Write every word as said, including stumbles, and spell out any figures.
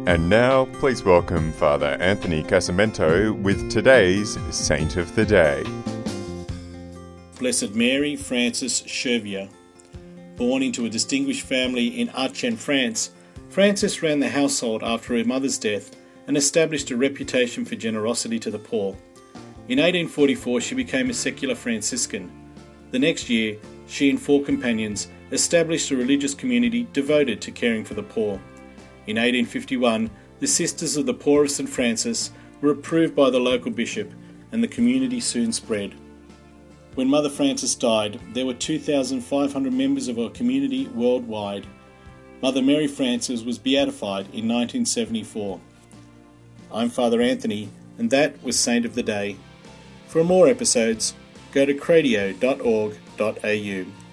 And now, please welcome Father Anthony Casamento with today's Saint of the Day. Blessed Mary Frances Chervier. Born into a distinguished family in Aachen, France, Frances ran the household after her mother's death and established a reputation for generosity to the poor. In eighteen forty-four, she became a secular Franciscan. The next year, she and four companions established a religious community devoted to caring for the poor. In eighteen fifty-one, the Sisters of the Poor of Saint Francis were approved by the local bishop, and the community soon spread. When Mother Frances died, there were two thousand five hundred members of our community worldwide. Mother Mary Frances was beatified in nineteen seventy-four. I'm Father Anthony, and that was Saint of the Day. For more episodes, go to cradio dot org dot a u.